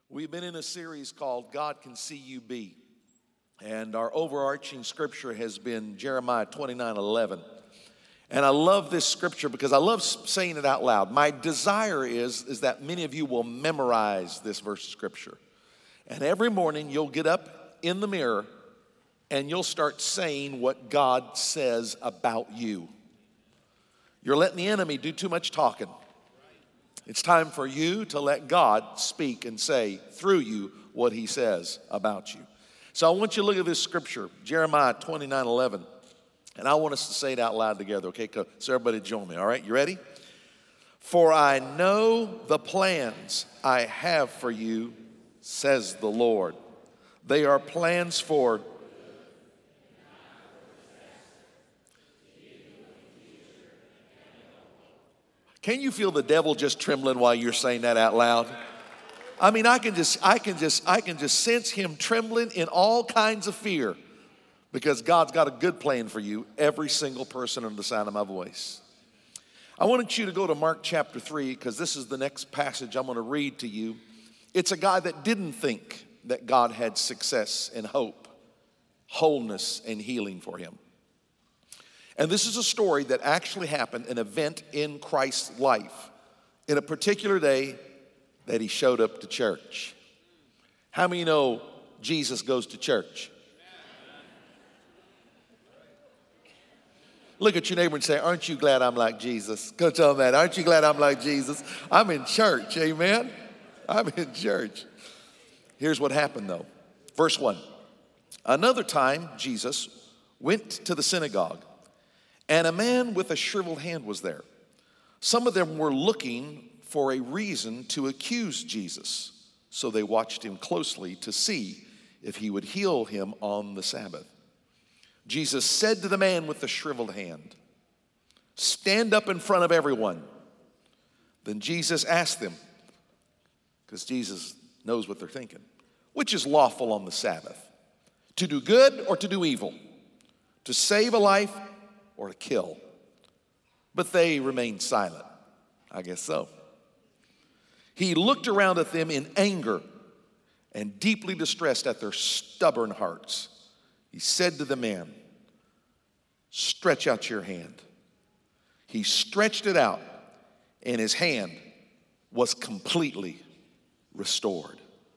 We've been in a series called God Can See You Be. And our overarching scripture has been Jeremiah 29:11. And I love this scripture because I love saying it out loud. My desire is that many of you will memorize this verse of scripture. And every morning you'll get up in the mirror and you'll start saying what God says about you. You're letting the enemy do too much talking. It's time for you to let God speak and say through you what he says about you. So I want you to look at this scripture, Jeremiah 29:11. And I want us to say it out loud together, okay? So everybody join me, all right? You ready? For I know the plans I have for you, says the Lord. They are plans for... Can you feel the devil just trembling while you're saying that out loud? I mean, I can just sense him trembling in all kinds of fear because God's got a good plan for you, every single person under the sound of my voice. I wanted you to go to Mark chapter 3 because this is the next passage I'm going to read to you. It's a guy that didn't think that God had success and hope, wholeness and healing for him. And this is a story that actually happened, an event in Christ's life, in a particular day that he showed up to church. How many know Jesus goes to church? Look at your neighbor and say, aren't you glad I'm like Jesus? Go tell him that. Aren't you glad I'm like Jesus? I'm in church, amen? I'm in church. Here's what happened though. Verse 1. Another time, Jesus went to the synagogue, and a man with a shriveled hand was there. Some of them were looking for a reason to accuse Jesus, so they watched him closely to see if he would heal him on the Sabbath. Jesus said to the man with the shriveled hand, stand up in front of everyone. Then Jesus asked them, because Jesus knows what they're thinking, which is lawful on the Sabbath, to do good or to do evil, to save a life or to kill? But they remained silent. I guess so. He looked around at them in anger and deeply distressed at their stubborn hearts. He said to the man, stretch out your hand. He stretched it out, and his hand was completely restored.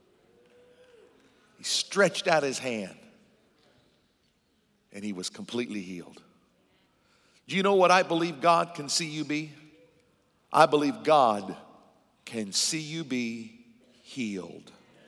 He stretched out his hand, and he was completely healed. Do you know what I believe God can see you be? I believe God can see you be healed.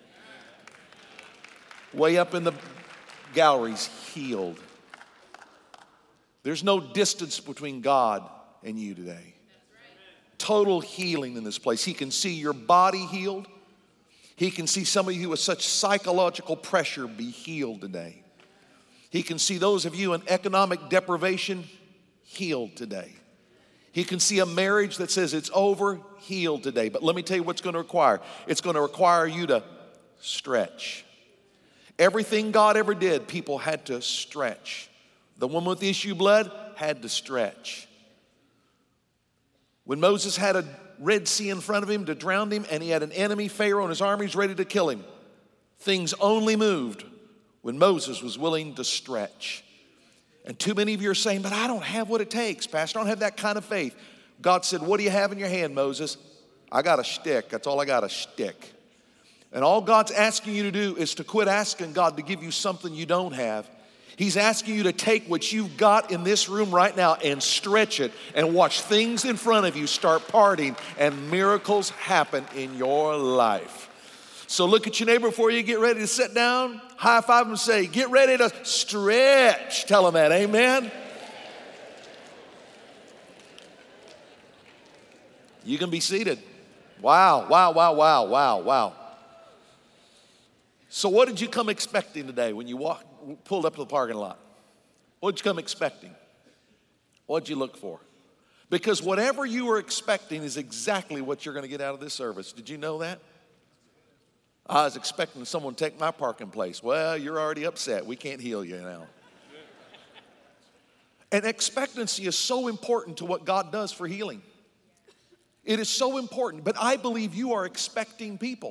Way up in the galleries, healed. There's no distance between God and you today. Total healing in this place. He can see your body healed. He can see some of you with such psychological pressure be healed today. He can see those of you in economic deprivation healed today. He can see a marriage that says it's over, healed today. But let me tell you what's going to require. It's going to require you to stretch. Everything God ever did, people had to stretch. The woman with the issue of blood had to stretch. When Moses had a Red Sea in front of him to drown him, and he had an enemy, Pharaoh, and his armies ready to kill him, things only moved when Moses was willing to stretch. And too many of you are saying, but I don't have what it takes, Pastor. I don't have that kind of faith. God said, what do you have in your hand, Moses? I got a stick. That's all I got, a stick. And all God's asking you to do is to quit asking God to give you something you don't have. He's asking you to take what you've got in this room right now and stretch it and watch things in front of you start parting and miracles happen in your life. So look at your neighbor before you get ready to sit down. High five and say, get ready to stretch. Tell them that, amen? You can be seated. Wow, wow, wow, wow, wow, wow. So what did you come expecting today when you pulled up to the parking lot? What did you come expecting? What did you look for? Because whatever you were expecting is exactly what you're going to get out of this service. Did you know that? I was expecting someone to take my parking place. Well, you're already upset. We can't heal you now. And expectancy is so important to what God does for healing. It is so important. But I believe you are expecting people.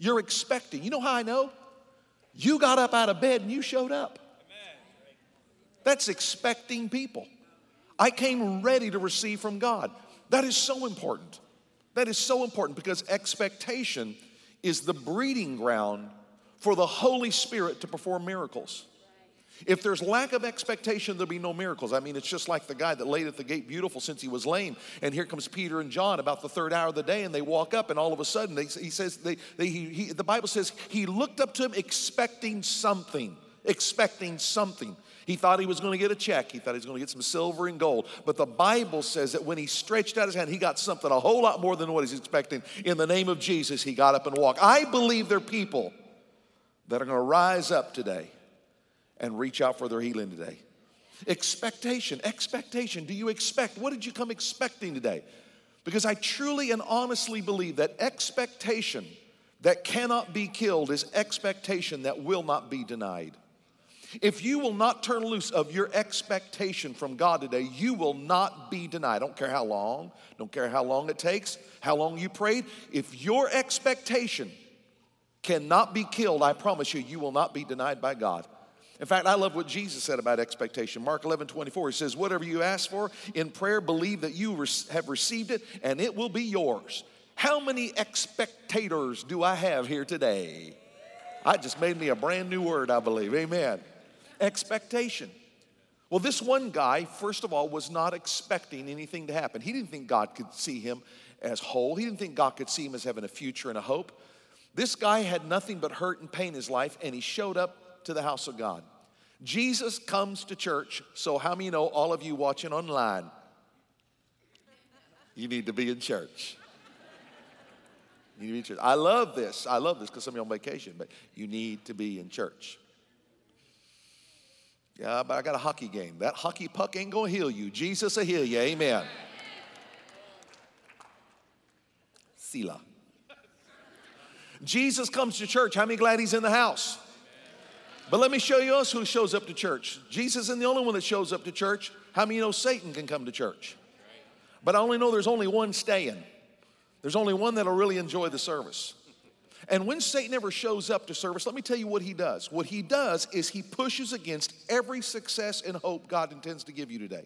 You're expecting. You know how I know? You got up out of bed and you showed up. That's expecting people. I came ready to receive from God. That is so important. That is so important because expectation is the breeding ground for the Holy Spirit to perform miracles. If there's lack of expectation, there'll be no miracles. I mean, it's just like the guy that laid at the gate beautiful since he was lame. And here comes Peter and John about the third hour of the day, and they walk up, and all of a sudden, the Bible says he looked up to him expecting something. Expecting something. He thought he was going to get a check. He thought he was going to get some silver and gold. But the Bible says that when he stretched out his hand, he got something a whole lot more than what he's expecting. In the name of Jesus, he got up and walked. I believe there are people that are going to rise up today and reach out for their healing today. Expectation. Do you expect? What did you come expecting today? Because I truly and honestly believe that expectation that cannot be killed is expectation that will not be denied. If you will not turn loose of your expectation from God today, you will not be denied. I don't care how long, it takes, how long you prayed. If your expectation cannot be killed, I promise you, you will not be denied by God. In fact, I love what Jesus said about expectation. Mark 11:24, he says, whatever you ask for in prayer, believe that you have received it and it will be yours. How many expectators do I have here today? I just made me a brand new word, I believe. Amen. Expectation. Well, this one guy, first of all, was not expecting anything to happen. He didn't think God could see him as whole. He didn't think God could see him as having a future and a hope. This guy had nothing but hurt and pain in his life, and he showed up to the house of God. Jesus comes to church, so how many know, all of you watching online, you need to be in church. You need to be in church. I love this because some of you are on vacation, but you need to be in church. Yeah, but I got a hockey game. That hockey puck ain't going to heal you. Jesus will heal you. Amen. Selah. Jesus comes to church. How many glad he's in the house? But let me show you else who shows up to church. Jesus isn't the only one that shows up to church. How many know Satan can come to church? But I only know there's only one staying. There's only one that'll really enjoy the service. And when Satan ever shows up to service, let me tell you what he does. What he does is he pushes against every success and hope God intends to give you today.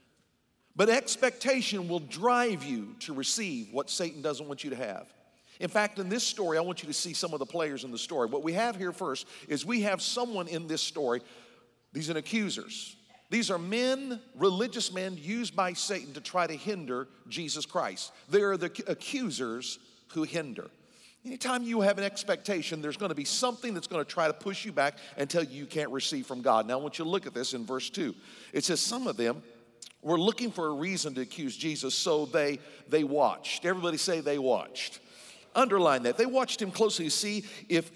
But expectation will drive you to receive what Satan doesn't want you to have. In fact, in this story, I want you to see some of the players in the story. What we have here first is we have someone in this story. These are accusers. These are men, religious men, used by Satan to try to hinder Jesus Christ. They are the accusers who hinder. Anytime you have an expectation, there's going to be something that's going to try to push you back and tell you can't receive from God. Now, I want you to look at this in verse 2. It says, some of them were looking for a reason to accuse Jesus, so they watched. Everybody say they watched. Underline that. They watched him closely to see if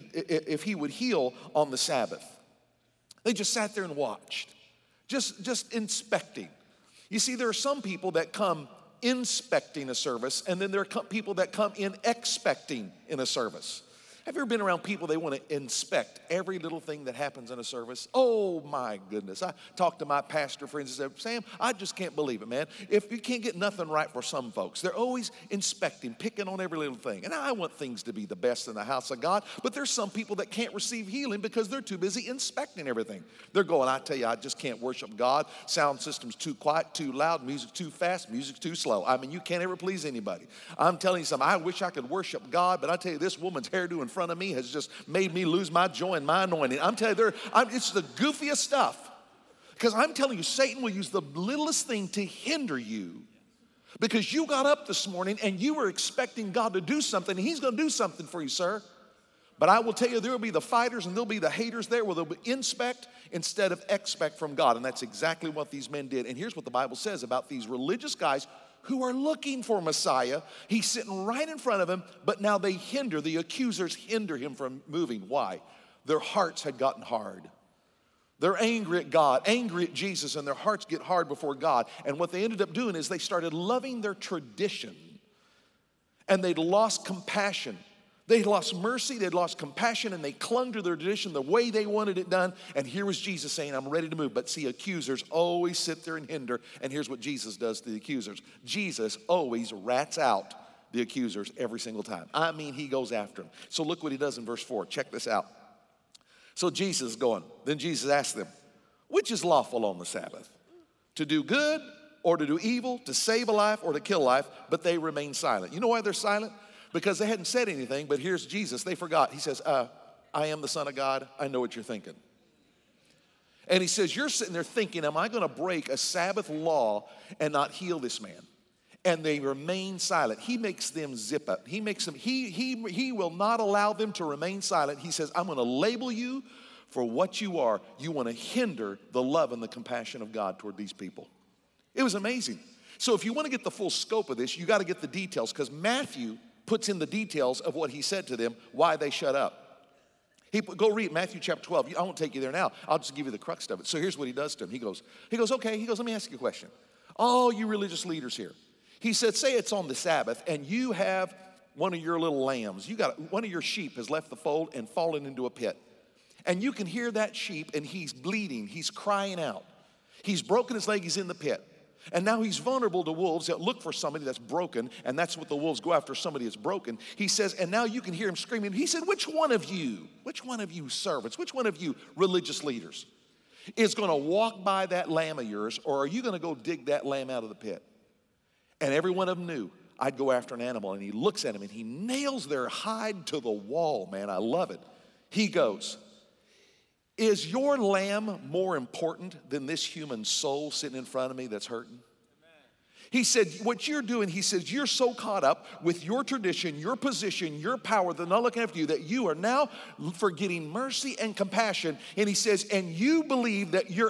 he would heal on the Sabbath. They just sat there and watched, just inspecting. You see, there are some people that come inspecting a service, and then there are people that come in expecting in a service. Have you ever been around people, they want to inspect every little thing that happens in a service? Oh my goodness. I talked to my pastor friends and said, Sam, I just can't believe it, man. If you can't get nothing right for some folks, they're always inspecting, picking on every little thing. And I want things to be the best in the house of God, but there's some people that can't receive healing because they're too busy inspecting everything. They're going, I tell you, I just can't worship God. Sound system's too quiet, too loud, music too fast, music too slow. I mean, you can't ever please anybody. I'm telling you something, I wish I could worship God, but I tell you, this woman's hairdo in front of me has just made me lose my joy and my anointing. I'm telling you, it's the goofiest stuff. Because I'm telling you, Satan will use the littlest thing to hinder you. Because you got up this morning and you were expecting God to do something, and he's going to do something for you, sir. But I will tell you, there will be the fighters and there'll be the haters there where they'll inspect instead of expect from God. And that's exactly what these men did. And here's what the Bible says about these religious guys who are looking for Messiah. He's sitting right in front of him, but now the accusers hinder him from moving. Why? Their hearts had gotten hard. They're angry at God, angry at Jesus, and their hearts get hard before God. And what they ended up doing is they started loving their tradition, and they'd lost compassion. They'd lost mercy, they'd lost compassion, and they clung to their tradition the way they wanted it done. And here was Jesus saying, I'm ready to move. But see, accusers always sit there and hinder. And here's what Jesus does to the accusers. Jesus always rats out the accusers every single time. I mean, he goes after them. So look what he does in verse 4. Check this out. So Jesus is going. Then Jesus asked them, which is lawful on the Sabbath? To do good or to do evil, to save a life or to kill a life? But they remain silent. You know why they're silent? Because they hadn't said anything, but here's Jesus. They forgot. He says, I am the Son of God. I know what you're thinking. And he says, you're sitting there thinking, am I going to break a Sabbath law and not heal this man? And they remain silent. He makes them zip up. He makes them, he will not allow them to remain silent. He says, I'm going to label you for what you are. You want to hinder the love and the compassion of God toward these people. It was amazing. So if you want to get the full scope of this, you got to get the details, because Matthew puts in the details of what he said to them, why they shut up. Go read Matthew chapter 12. I won't take you there now. I'll just give you the crux of it. So here's what he does to them. He goes, okay. Let me ask you a question. All you religious leaders here. He said, say it's on the Sabbath and you have one of your little lambs. One of your sheep has left the fold and fallen into a pit. And you can hear that sheep and he's bleeding. He's crying out. He's broken his leg. He's in the pit. And now he's vulnerable to wolves that look for somebody that's broken, and that's what the wolves go after, somebody that's broken. He says, and now you can hear him screaming. He said, which one of you servants, which one of you religious leaders is going to walk by that lamb of yours, or are you going to go dig that lamb out of the pit? And every one of them knew I'd go after an animal. And he looks at him and he nails their hide to the wall, man. I love it. He goes, is your lamb more important than this human soul sitting in front of me that's hurting? He said, what you're doing, he says, you're so caught up with your tradition, your position, your power, they're not looking after you, that you are now forgetting mercy and compassion. And he says, and you believe that your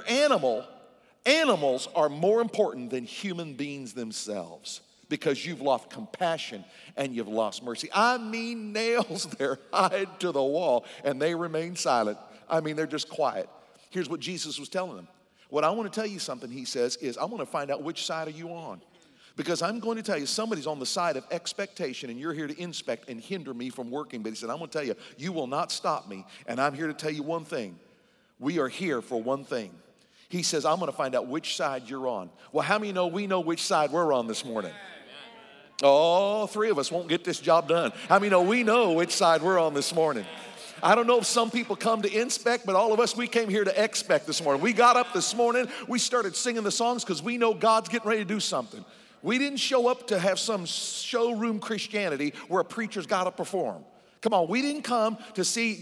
animals are more important than human beings themselves, because you've lost compassion and you've lost mercy. I mean, nails their hide to the wall, and they remain silent. I mean, they're just quiet. Here's what Jesus was telling them. What I want to tell you something, he says, is I want to find out which side are you on. Because I'm going to tell you, somebody's on the side of expectation, and you're here to inspect and hinder me from working. But he said, I'm going to tell you, you will not stop me. And I'm here to tell you one thing. We are here for one thing. He says, I'm going to find out which side you're on. Well, how many know we know which side we're on this morning? All three of us won't get this job done. How many know we know which side we're on this morning? I don't know if some people come to inspect, but all of us, we came here to expect this morning. We got up this morning, we started singing the songs because we know God's getting ready to do something. We didn't show up to have some showroom Christianity where a preacher's got to perform. Come on, we didn't come to see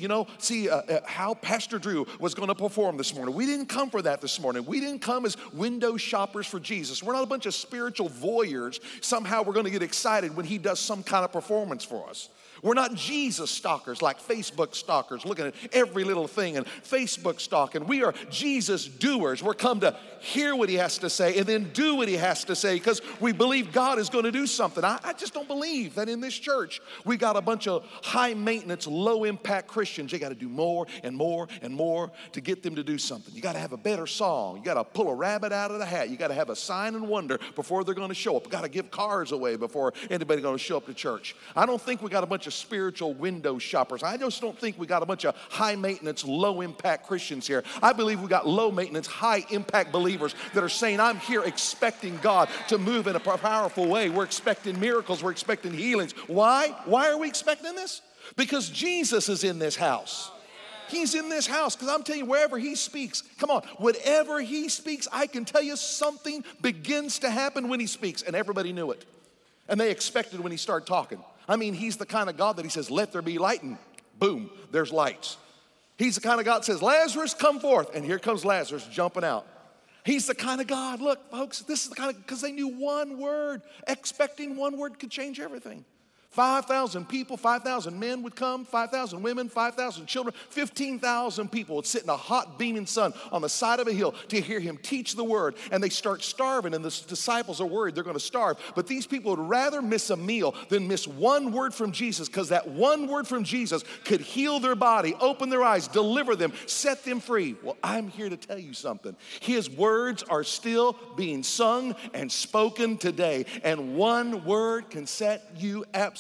how Pastor Drew was going to perform this morning. We didn't come for that this morning. We didn't come as window shoppers for Jesus. We're not a bunch of spiritual voyeurs. Somehow we're going to get excited when he does some kind of performance for us. We're not Jesus stalkers like Facebook stalkers, looking at every little thing and Facebook stalking. We are Jesus doers. We're come to hear what he has to say and then do what he has to say, because we believe God is going to do something. I just don't believe that in this church we got a bunch of high maintenance, low impact Christians. You got to do more and more and more to get them to do something. You got to have a better song. You got to pull a rabbit out of the hat. You got to have a sign and wonder before they're going to show up. You got to give cars away before anybody's going to show up to church. I don't think we got a bunch of spiritual window shoppers. I just don't think we got a bunch of high maintenance, low impact Christians here. I believe we got low maintenance, high impact believers that are saying, I'm here expecting God to move in a powerful way. We're expecting miracles. We're expecting healings. Why? Why are we expecting this? Because Jesus is in this house. He's in this house, because I'm telling you, wherever he speaks, come on, whatever he speaks, I can tell you something begins to happen when he speaks, and everybody knew it. And they expected when he started talking. I mean, he's the kind of God that he says, let there be light, and boom, there's lights. He's the kind of God that says, Lazarus, come forth, and here comes Lazarus jumping out. He's the kind of God, look, folks, this is the kind of, because they knew one word, expecting one word could change everything. 5,000 people, 5,000 men would come, 5,000 women, 5,000 children, 15,000 people would sit in a hot beaming sun on the side of a hill to hear him teach the word. And they start starving, and the disciples are worried they're going to starve. But these people would rather miss a meal than miss one word from Jesus, because that one word from Jesus could heal their body, open their eyes, deliver them, set them free. Well, I'm here to tell you something. His words are still being sung and spoken today. And one word can set you absolutely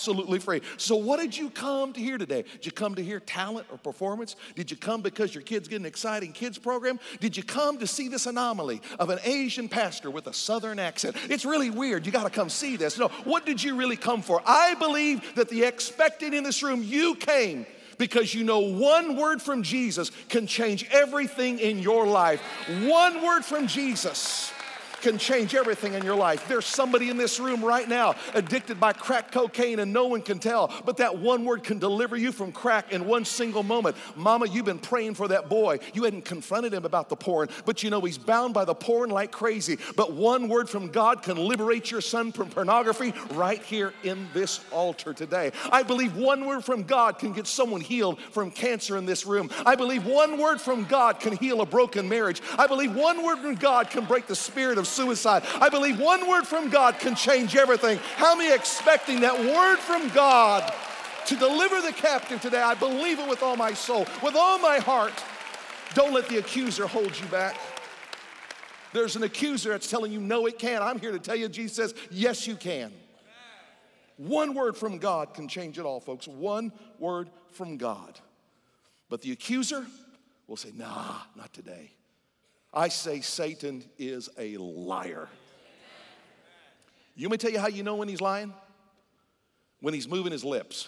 absolutely free. So what did you come to hear today? Did you come to hear talent or performance? Did you come because your kid's getting an exciting kids program? Did you come to see this anomaly of an Asian pastor with a southern accent? It's really weird. You got to come see this. No, what did you really come for? I believe that the expected in this room, you came because you know one word from Jesus can change everything in your life. One word from Jesus can change everything in your life. There's somebody in this room right now addicted by crack cocaine and no one can tell, but that one word can deliver you from crack in one single moment. Mama, you've been praying for that boy. You hadn't confronted him about the porn, but you know he's bound by the porn like crazy. But one word from God can liberate your son from pornography right here in this altar today. I believe one word from God can get someone healed from cancer in this room. I believe one word from God can heal a broken marriage. I believe one word from God can break the spirit of suicide. I believe one word from God can change everything. How many expecting that word from God to deliver the captive today? I believe it with all my soul, with all my heart. Don't let the accuser hold you back. There's an accuser that's telling you, no, it can't. I'm here to tell you, Jesus says, yes, you can. One word from God can change it all, folks. One word from God. But the accuser will say, nah, not today. I say Satan is a liar. You want me to tell you how you know when he's lying? When he's moving his lips.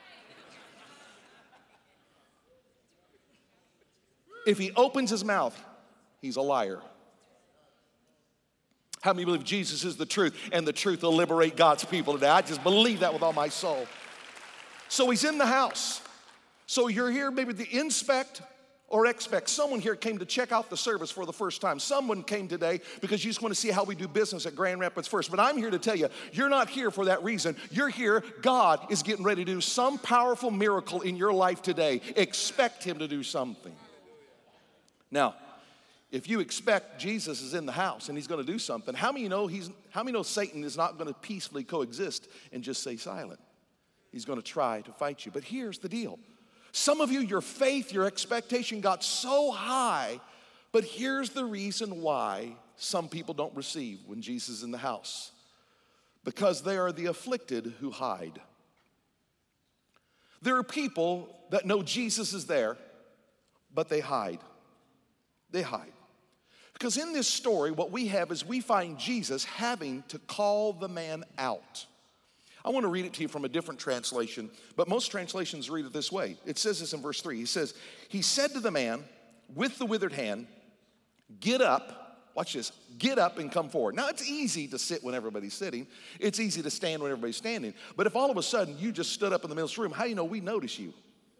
If he opens his mouth, he's a liar. How many believe Jesus is the truth and the truth will liberate God's people today? I just believe that with all my soul. So he's in the house. So you're here maybe to inspect or expect. Someone here came to check out the service for the first time. Someone came today because you just want to see how we do business at Grand Rapids First. But I'm here to tell you, you're not here for that reason. You're here, God is getting ready to do some powerful miracle in your life today. Expect him to do something. Now, if you expect Jesus is in the house and he's going to do something, how many know Satan is not going to peacefully coexist and just stay silent? He's going to try to fight you. But here's the deal. Some of you, your faith, your expectation got so high, but here's the reason why some people don't receive when Jesus is in the house. Because they are the afflicted who hide. There are people that know Jesus is there, but they hide. They hide. Because in this story, what we have is we find Jesus having to call the man out. I want to read it to you from a different translation, but most translations read it this way. It says this in verse 3. He says, he said to the man with the withered hand, get up, watch this, get up and come forward. Now, it's easy to sit when everybody's sitting. It's easy to stand when everybody's standing. But if all of a sudden you just stood up in the middle of the room, how do you know we notice you?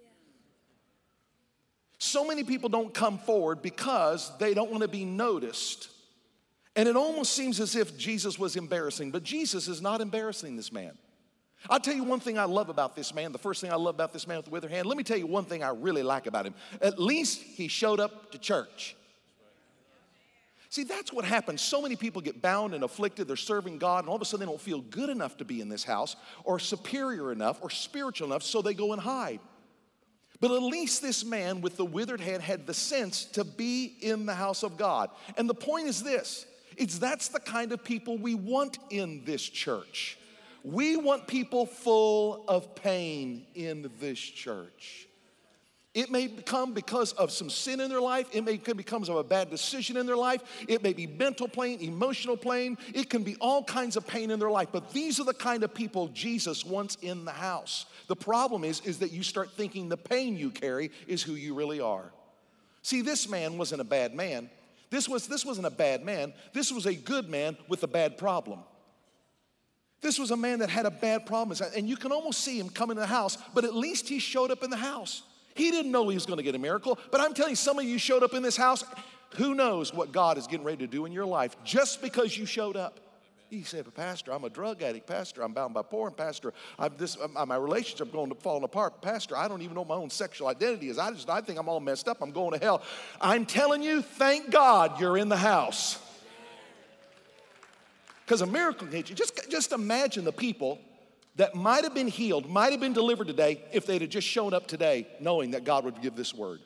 So many people don't come forward because they don't want to be noticed. And it almost seems as if Jesus was embarrassing, but Jesus is not embarrassing this man. I'll tell you one thing I love about this man. The first thing I love about this man with the withered hand, let me tell you one thing I really like about him. At least he showed up to church. See, that's what happens. So many people get bound and afflicted. They're serving God, and all of a sudden they don't feel good enough to be in this house or superior enough or spiritual enough, so they go and hide. But at least this man with the withered hand had the sense to be in the house of God. And the point is this, that's the kind of people we want in this church. We want people full of pain in this church. It may come because of some sin in their life. It may come because of a bad decision in their life. It may be mental pain, emotional pain. It can be all kinds of pain in their life. But these are the kind of people Jesus wants in the house. The problem is that you start thinking the pain you carry is who you really are. See, this man wasn't a bad man. This wasn't a bad man. This was a good man with a bad problem. This was a man that had a bad problem. And you can almost see him come in the house, but at least he showed up in the house. He didn't know he was going to get a miracle, but I'm telling you, some of you showed up in this house. Who knows what God is getting ready to do in your life just because you showed up. You said, Pastor, I'm a drug addict. Pastor, I'm bound by porn. Pastor, my relationship going to falling apart. Pastor, I don't even know what my own sexual identity is. I think I'm all messed up. I'm going to hell. I'm telling you, thank God you're in the house. Because a miracle can hit you. Just imagine the people that might have been healed, might have been delivered today if they'd have just shown up today knowing that God would give this word.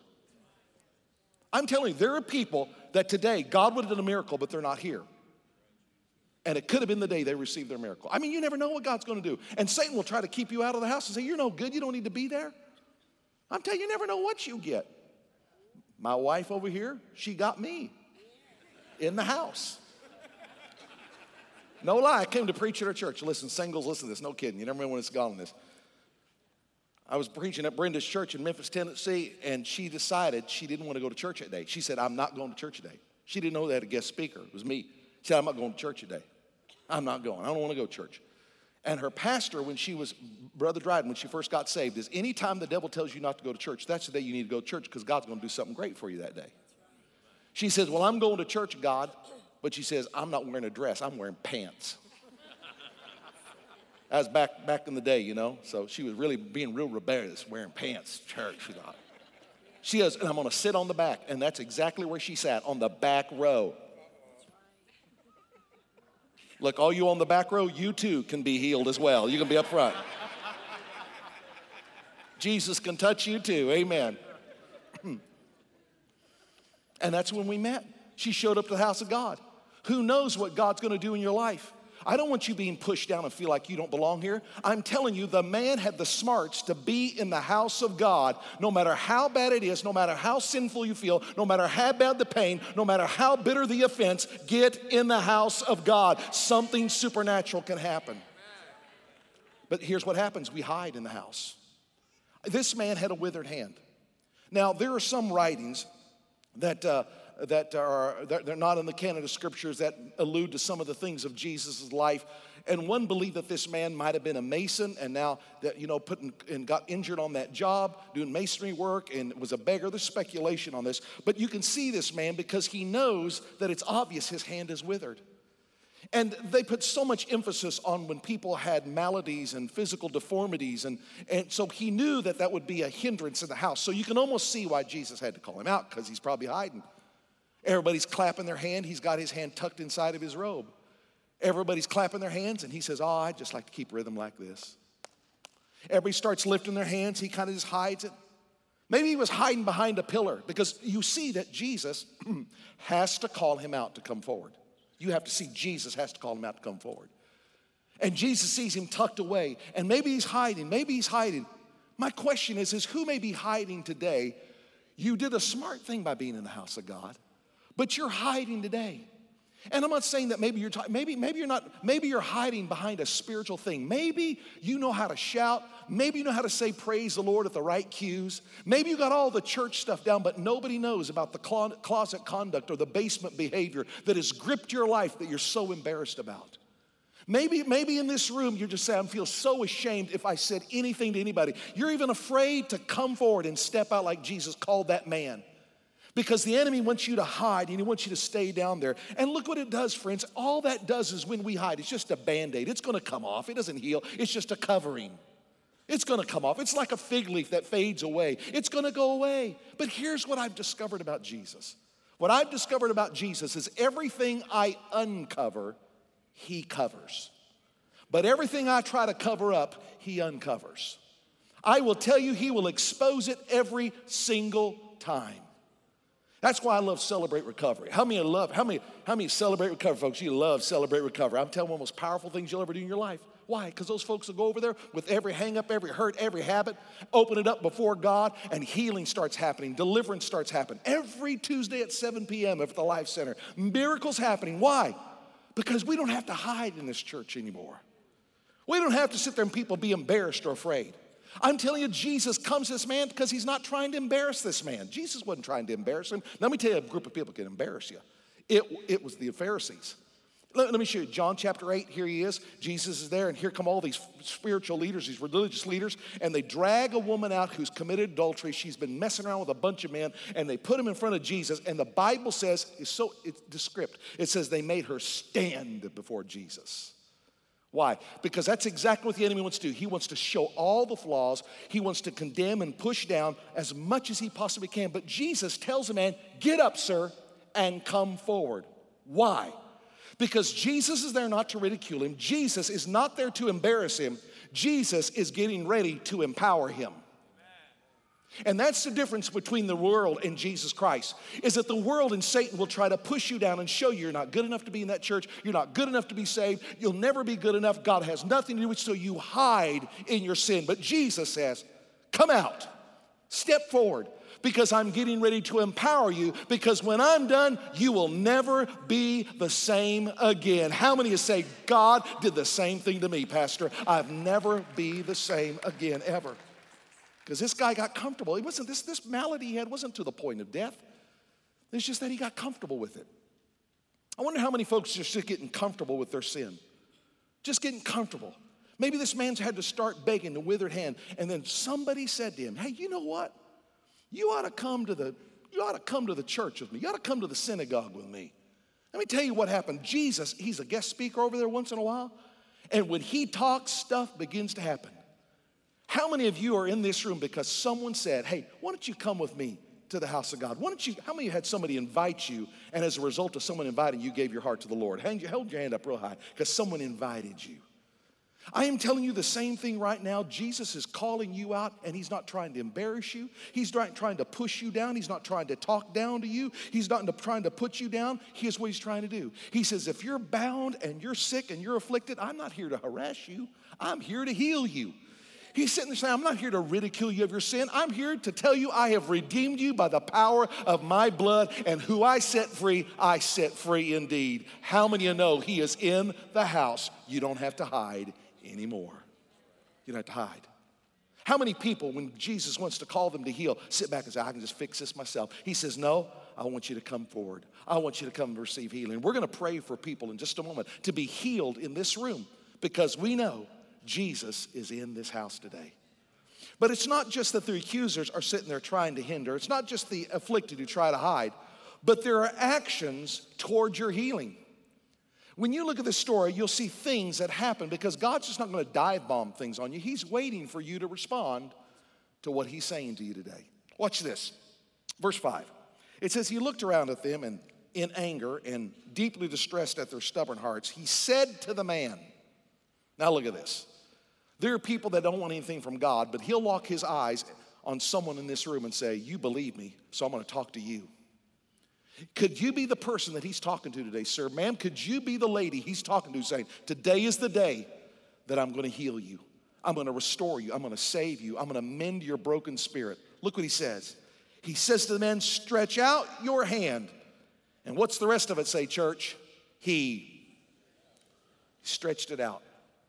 I'm telling you, there are people that today God would have done a miracle, but they're not here. And it could have been the day they received their miracle. I mean, you never know what God's going to do. And Satan will try to keep you out of the house and say, you're no good, you don't need to be there. I'm telling you, you never know what you get. My wife over here, she got me in the house. No lie, I came to preach at our church. Listen, singles, listen to this, no kidding. You never know when it's gone on this. I was preaching at Brenda's church in Memphis, Tennessee, and she decided she didn't want to go to church that day. She said, I'm not going to church today. She didn't know they had a guest speaker. It was me. She said, I'm not going to church today. I'm not going. I don't want to go to church. And her pastor, when she was, Brother Dryden, when she first got saved, is anytime the devil tells you not to go to church, that's the day you need to go to church because God's going to do something great for you that day. She says, well, I'm going to church, God, but she says, I'm not wearing a dress. I'm wearing pants. That was back in the day, you know. So she was really being real rebellious, wearing pants, church, she thought. She goes, and I'm going to sit on the back. And that's exactly where she sat, on the back row. Look, all you on the back row, you too can be healed as well. You can be up front. Jesus can touch you too, amen. And that's when we met. She showed up to the house of God. Who knows what God's going to do in your life? I don't want you being pushed down and feel like you don't belong here. I'm telling you, the man had the smarts to be in the house of God, no matter how bad it is, no matter how sinful you feel, no matter how bad the pain, no matter how bitter the offense, get in the house of God. Something supernatural can happen. But here's what happens. We hide in the house. This man had a withered hand. Now, there are some writings that they're not in the canon of scriptures that allude to some of the things of Jesus' life. And one believed that this man might have been a mason and now that, got injured on that job doing masonry work and was a beggar. There's speculation on this. But you can see this man because he knows that it's obvious his hand is withered. And they put so much emphasis on when people had maladies and physical deformities. And so he knew that that would be a hindrance in the house. So you can almost see why Jesus had to call him out because he's probably hiding. Everybody's clapping their hand. He's got his hand tucked inside of his robe. Everybody's clapping their hands. And he says, I'd just like to keep rhythm like this. Everybody starts lifting their hands. He kind of just hides it. Maybe he was hiding behind a pillar because you see that Jesus has to call him out to come forward. You have to see Jesus has to call him out to come forward. And Jesus sees him tucked away. And maybe he's hiding. Maybe he's hiding. My question is who may be hiding today? You did a smart thing by being in the house of God, but you're hiding today. And I'm not saying that maybe you're hiding behind a spiritual thing. Maybe you know how to shout. Maybe you know how to say praise the Lord at the right cues. Maybe you got all the church stuff down, but nobody knows about the closet conduct or the basement behavior that has gripped your life that you're so embarrassed about. Maybe in this room you're just saying, I feel so ashamed if I said anything to anybody. You're even afraid to come forward and step out like Jesus called that man. Because the enemy wants you to hide and he wants you to stay down there. And look what it does, friends. All that does is when we hide, it's just a Band-Aid. It's going to come off. It doesn't heal. It's just a covering. It's going to come off. It's like a fig leaf that fades away. It's going to go away. But here's what I've discovered about Jesus. What I've discovered about Jesus is everything I uncover, he covers. But everything I try to cover up, he uncovers. I will tell you, he will expose it every single time. That's why I love Celebrate Recovery. How many Celebrate Recovery folks? You love Celebrate Recovery. I'm telling you, one of the most powerful things you'll ever do in your life. Why? Because those folks will go over there with every hang up, every hurt, every habit, open it up before God, and healing starts happening. Deliverance starts happening. Every Tuesday at 7 p.m. at the Life Center. Miracles happening. Why? Because we don't have to hide in this church anymore. We don't have to sit there and people be embarrassed or afraid. I'm telling you, Jesus comes to this man because he's not trying to embarrass this man. Jesus wasn't trying to embarrass him. Let me tell you, a group of people can embarrass you. It was the Pharisees. Let me show you, John chapter 8, here he is. Jesus is there, and here come all these spiritual leaders, these religious leaders, and they drag a woman out who's committed adultery. She's been messing around with a bunch of men, and they put him in front of Jesus, and the Bible says, it's descriptive. It says they made her stand before Jesus. Why? Because that's exactly what the enemy wants to do. He wants to show all the flaws. He wants to condemn and push down as much as he possibly can. But Jesus tells the man, get up, sir, and come forward. Why? Because Jesus is there not to ridicule him. Jesus is not there to embarrass him. Jesus is getting ready to empower him. And that's the difference between the world and Jesus Christ, is that the world and Satan will try to push you down and show you you're not good enough to be in that church, you're not good enough to be saved, you'll never be good enough, God has nothing to do with it, so you hide in your sin. But Jesus says, come out, step forward, because I'm getting ready to empower you, because when I'm done, you will never be the same again. How many of you say, God did the same thing to me, Pastor? I've never be the same again, ever. Because this guy got comfortable. He wasn't, this malady he had wasn't to the point of death. It's just that he got comfortable with it. I wonder how many folks are just getting comfortable with their sin. Just getting comfortable. Maybe this man's had to start begging the withered hand, and then somebody said to him, hey, you know what? You ought to come to the church with me. You ought to come to the synagogue with me. Let me tell you what happened. Jesus, he's a guest speaker over there once in a while, and when he talks, stuff begins to happen. How many of you are in this room because someone said, hey, why don't you come with me to the house of God? How many of you had somebody invite you, and as a result of someone inviting you, gave your heart to the Lord? Hold your hand up real high because someone invited you. I am telling you the same thing right now. Jesus is calling you out, and he's not trying to embarrass you. He's not trying to push you down. He's not trying to talk down to you. He's not trying to put you down. Here's what he's trying to do. He says, if you're bound and you're sick and you're afflicted, I'm not here to harass you. I'm here to heal you. He's sitting there saying, I'm not here to ridicule you of your sin. I'm here to tell you I have redeemed you by the power of my blood, and who I set free indeed. How many of you know he is in the house? You don't have to hide anymore. You don't have to hide. How many people, when Jesus wants to call them to heal, sit back and say, I can just fix this myself? He says, no, I want you to come forward. I want you to come and receive healing. We're going to pray for people in just a moment to be healed in this room, because we know Jesus is in this house today. But it's not just that the accusers are sitting there trying to hinder. It's not just the afflicted who try to hide, but there are actions towards your healing. When you look at this story, you'll see things that happen, because God's just not going to dive bomb things on you. He's waiting for you to respond to what he's saying to you today. Watch this. Verse 5. It says, he looked around at them, and in anger and deeply distressed at their stubborn hearts, he said to the man, now look at this. There are people that don't want anything from God, but he'll lock his eyes on someone in this room and say, you believe me, so I'm going to talk to you. Could you be the person that he's talking to today, sir? Ma'am, could you be the lady he's talking to, saying, today is the day that I'm going to heal you. I'm going to restore you. I'm going to save you. I'm going to mend your broken spirit. Look what he says. He says to the man, stretch out your hand. And what's the rest of it say, church? He stretched it out,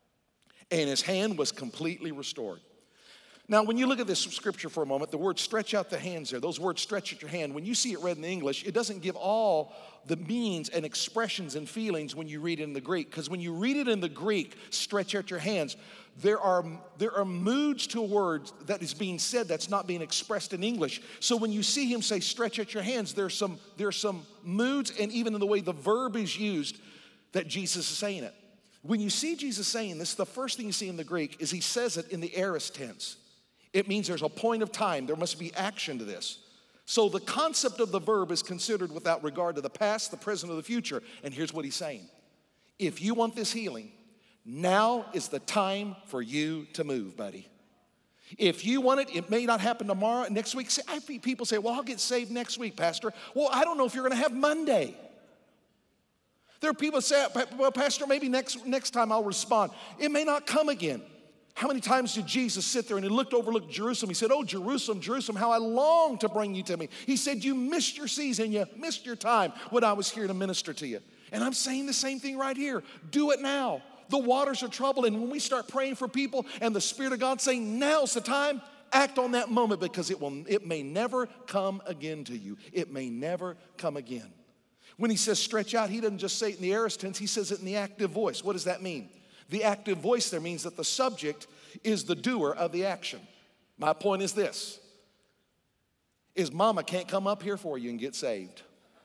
and his hand was completely restored. Now, when you look at this scripture for a moment, the word stretch out the hands there, those words stretch out your hand, when you see it read in the English, it doesn't give all the meanings and expressions and feelings when you read it in the Greek. Because when you read it in the Greek, stretch out your hands, there are moods to a word that is being said that's not being expressed in English. So when you see him say stretch out your hands, there's some moods, and even in the way the verb is used, that Jesus is saying it. When you see Jesus saying this, the first thing you see in the Greek is he says it in the aorist tense. It means there's a point of time. There must be action to this. So the concept of the verb is considered without regard to the past, the present, or the future. And here's what he's saying. If you want this healing, now is the time for you to move, buddy. If you want it, it may not happen tomorrow, next week. People say, well, I'll get saved next week, Pastor. Well, I don't know if you're going to have Monday. There are people that say, well, Pastor, maybe next time I'll respond. It may not come again. How many times did Jesus sit there and he overlooked Jerusalem? He said, oh, Jerusalem, Jerusalem, how I long to bring you to me. He said, you missed your season, you missed your time when I was here to minister to you. And I'm saying the same thing right here. Do it now. The waters are troubled, and when we start praying for people and the Spirit of God saying, now's the time, act on that moment, because it may never come again to you. It may never come again. When he says stretch out, he doesn't just say it in the aorist tense, he says it in the active voice. What does that mean? The active voice there means that the subject is the doer of the action. My point is this, is mama can't come up here for you and get saved.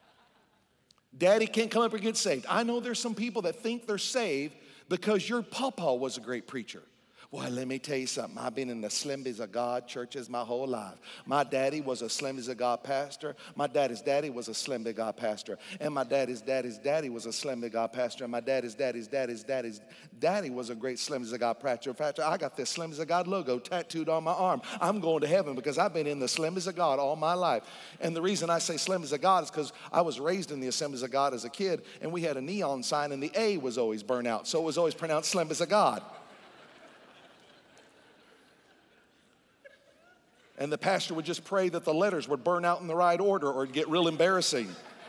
Daddy can't come up and get saved. I know there's some people that think they're saved because your papa was a great preacher. Boy, let me tell you something. I've been in the Assemblies of God churches my whole life. My daddy was a Assemblies of God pastor. My daddy's daddy was a Assembly of God pastor. And my daddy's daddy's daddy was a Assembly of God pastor. And my daddy's daddy's daddy's daddy's daddy was a great Assemblies of God pastor. In fact, I got the Assemblies of God logo tattooed on my arm. I'm going to heaven because I've been in the Assemblies of God all my life. And the reason I say Assemblies of God is because I was raised in the Assemblies of God as a kid, and we had a neon sign, and the A was always burnt out. So it was always pronounced Assemblies of God. And the pastor would just pray that the letters would burn out in the right order or it'd get real embarrassing.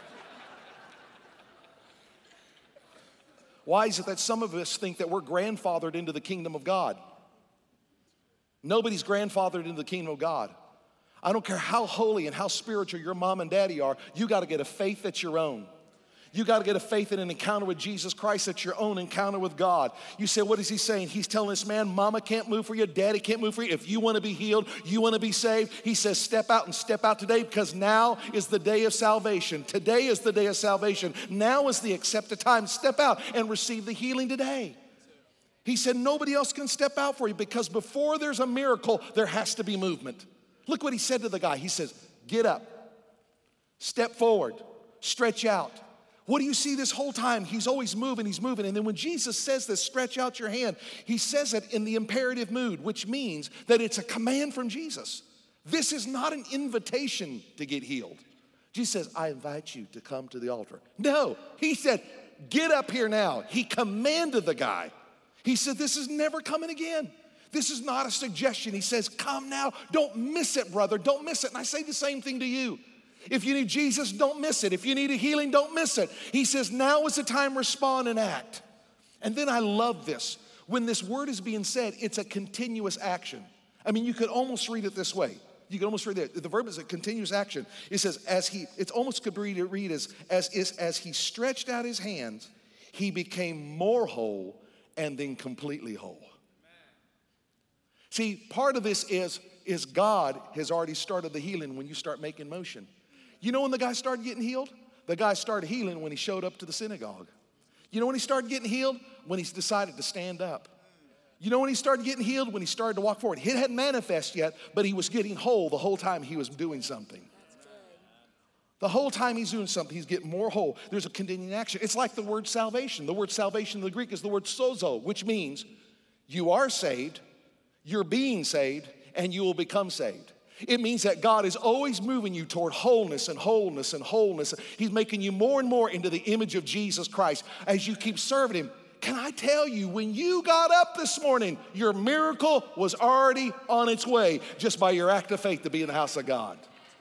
Why is it that some of us think that we're grandfathered into the kingdom of God? Nobody's grandfathered into the kingdom of God. I don't care how holy and how spiritual your mom and daddy are, you got to get a faith that's your own. You got to get a faith in an encounter with Jesus Christ that's your own encounter with God. You say, what is he saying? He's telling this man, mama can't move for you, daddy can't move for you. If you want to be healed, you want to be saved, he says, step out and step out today because now is the day of salvation. Today is the day of salvation. Now is the accepted time. Step out and receive the healing today. He said, nobody else can step out for you because before there's a miracle, there has to be movement. Look what he said to the guy. He says, get up, step forward, stretch out. What do you see this whole time? He's always moving, he's moving. And then when Jesus says this, stretch out your hand, he says it in the imperative mood, which means that it's a command from Jesus. This is not an invitation to get healed. Jesus says, I invite you to come to the altar. No, he said, get up here now. He commanded the guy. He said, this is never coming again. This is not a suggestion. He says, come now. Don't miss it, brother. Don't miss it. And I say the same thing to you. If you need Jesus, don't miss it. If you need a healing, don't miss it. He says, now is the time to respond and act. And then I love this. When this word is being said, it's a continuous action. I mean, you could almost read it this way. You can almost read it. The verb is a continuous action. It says, it's almost could read as he stretched out his hands, he became more whole and then completely whole. See, part of this is God has already started the healing when you start making motion. You know when the guy started getting healed? The guy started healing when he showed up to the synagogue. You know when he started getting healed? When he decided to stand up. You know when he started getting healed? When he started to walk forward. It hadn't manifested yet, but he was getting whole the whole time he was doing something. The whole time he's doing something, he's getting more whole. There's a continuing action. It's like the word salvation. The word salvation in the Greek is the word sozo, which means you are saved, you're being saved, and you will become saved. It means that God is always moving you toward wholeness and wholeness and wholeness. He's making you more and more into the image of Jesus Christ as you keep serving him. Can I tell you, when you got up this morning, your miracle was already on its way just by your act of faith to be in the house of God.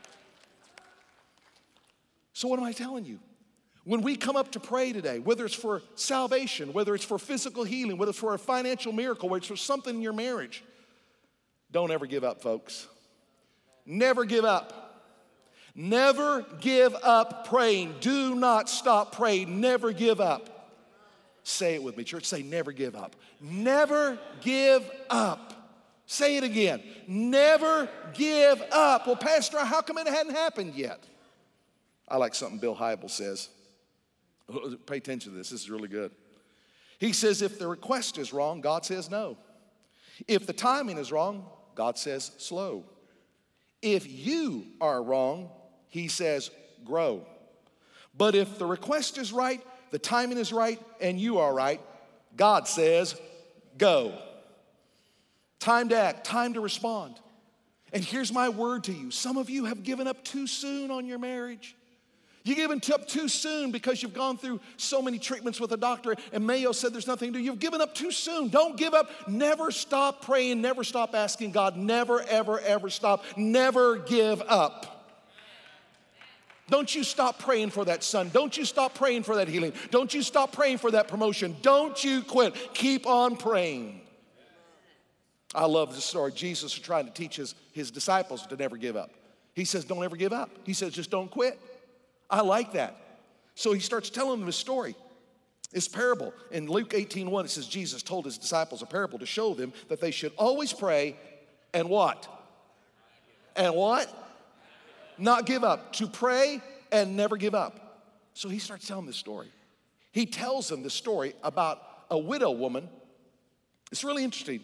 So what am I telling you? When we come up to pray today, whether it's for salvation, whether it's for physical healing, whether it's for a financial miracle, whether it's for something in your marriage, don't ever give up, folks. Never give up. Never give up praying. Do not stop praying. Never give up. Say it with me, church. Say, never give up. Never give up. Say it again. Never give up. Well, Pastor, how come it hadn't happened yet? I like something Bill Hybels says. Pay attention to this. This is really good. He says, if the request is wrong, God says no. If the timing is wrong, God says slow. If you are wrong, he says grow. But if the request is right, the timing is right, and you are right, God says go. Time to act, time to respond. And here's my word to you. Some of you have given up too soon on your marriage. You've given up too soon because you've gone through so many treatments with a doctor and Mayo said there's nothing to do. You've given up too soon. Don't give up. Never stop praying. Never stop asking God. Never, ever, ever stop. Never give up. Don't you stop praying for that son. Don't you stop praying for that healing. Don't you stop praying for that promotion. Don't you quit. Keep on praying. I love this story. Jesus was trying to teach his disciples to never give up. He says, don't ever give up. He says, just don't quit. I like that. So he starts telling them his story, his parable. In Luke 18:1, it says Jesus told his disciples a parable to show them that they should always pray and what? And what? Not give up. To pray and never give up. So he starts telling this story. He tells them the story about a widow woman. It's really interesting.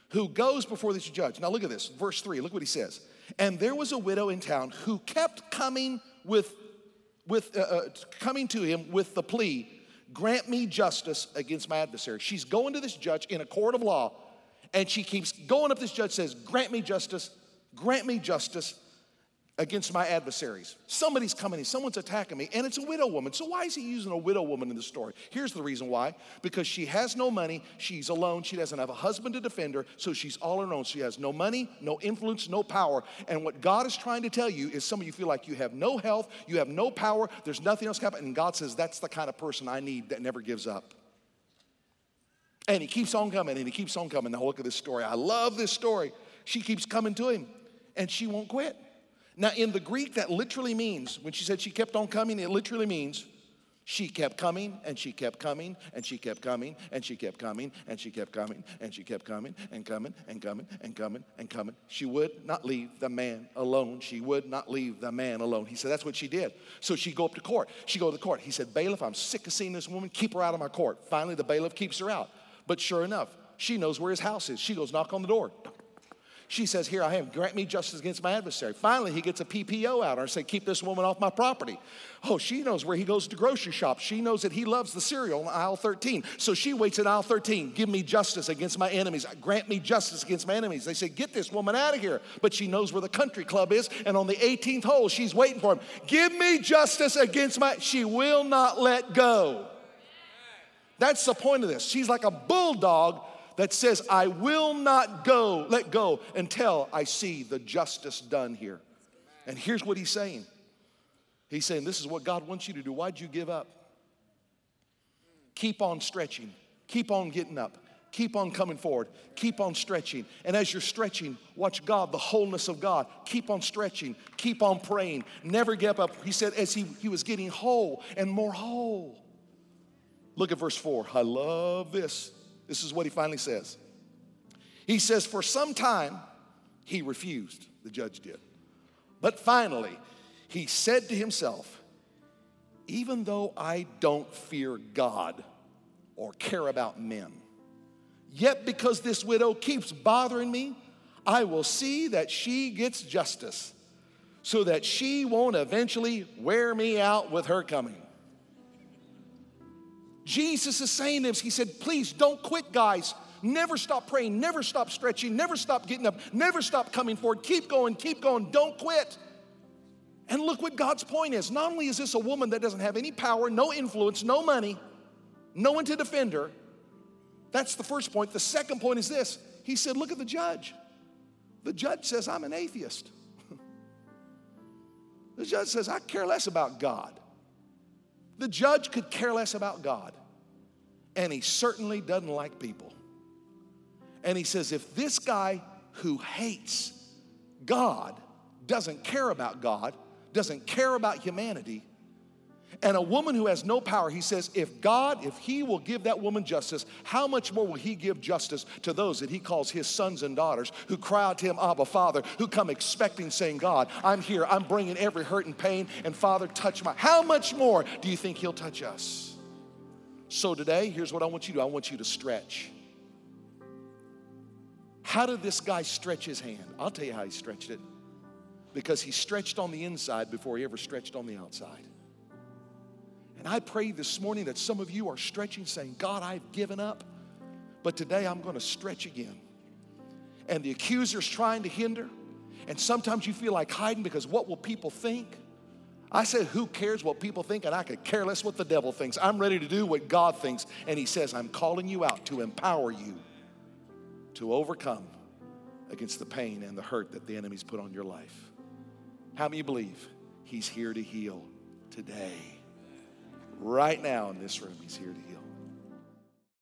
who goes before this judge. Now look at this, verse 3, look what he says. And there was a widow in town who kept coming coming to him with the plea, grant me justice against my adversary. She's going to this judge in a court of law, and she keeps going up to this judge, says, grant me justice against my adversaries. Somebody's coming in, someone's attacking me, and it's a widow woman. So why is he using a widow woman in the story? Here's the reason why. Because she has no money, she's alone, she doesn't have a husband to defend her, so she's all alone. She has no money, no influence, no power. And what God is trying to tell you is some of you feel like you have no health, you have no power, there's nothing else happening. And God says, that's the kind of person I need that never gives up. And he keeps on coming, and he keeps on coming. Now look at this story. I love this story. She keeps coming to him, and she won't quit. Now, in the Greek, that literally means, when she said she kept on coming, it literally means she kept coming, and she kept coming, and she kept coming, and she kept coming, and she kept coming, and she kept coming, and coming, and coming, and coming, and coming. She would not leave the man alone. She would not leave the man alone. He said that's what she did. So she'd go up to court. She'd go to the court. He said, bailiff, I'm sick of seeing this woman. Keep her out of my court. Finally, the bailiff keeps her out. But sure enough, she knows where his house is. She goes knock on the door. She says, here I am, grant me justice against my adversary. Finally, he gets a PPO out and say, keep this woman off my property. Oh, she knows where he goes to grocery shop. She knows that he loves the cereal in aisle 13. So she waits in aisle 13, give me justice against my enemies. Grant me justice against my enemies. They say, get this woman out of here. But she knows where the country club is, and on the 18th hole, she's waiting for him. Give me justice against she will not let go. That's the point of this. She's like a bulldog that says, I will not let go until I see the justice done here. And here's what he's saying. He's saying, this is what God wants you to do. Why'd you give up? Keep on stretching. Keep on getting up. Keep on coming forward. Keep on stretching. And as you're stretching, watch God, the wholeness of God. Keep on stretching. Keep on praying. Never give up. He said as he was getting whole and more whole. Look at verse 4. I love this. This is what he finally says. He says, for some time, he refused, the judge did. But finally, he said to himself, even though I don't fear God or care about men, yet because this widow keeps bothering me, I will see that she gets justice so that she won't eventually wear me out with her coming. Jesus is saying this. He said, please don't quit, guys. Never stop praying. Never stop stretching. Never stop getting up. Never stop coming forward. Keep going. Keep going. Don't quit. And look what God's point is. Not only is this a woman that doesn't have any power, no influence, no money, no one to defend her. That's the first point. The second point is this. He said, look at the judge. The judge says, I'm an atheist. The judge says, I care less about God. The judge could care less about God. And he certainly doesn't like people. And he says, if this guy who hates God, doesn't care about God, doesn't care about humanity, and a woman who has no power, he says, if he will give that woman justice, how much more will he give justice to those that he calls his sons and daughters who cry out to him, Abba, Father, who come expecting, saying, God, I'm here, I'm bringing every hurt and pain, and Father, touch my, how much more do you think he'll touch us? So today, here's what I want you to do. I want you to stretch. How did this guy stretch his hand? I'll tell you how he stretched it. Because he stretched on the inside before he ever stretched on the outside. And I pray this morning that some of you are stretching, saying, God, I've given up, but today I'm going to stretch again. And the accuser's trying to hinder, and sometimes you feel like hiding because what will people think? I said, who cares what people think? And I could care less what the devil thinks. I'm ready to do what God thinks. And he says, I'm calling you out to empower you to overcome against the pain and the hurt that the enemy's put on your life. How many believe he's here to heal today? Right now in this room, he's here to heal.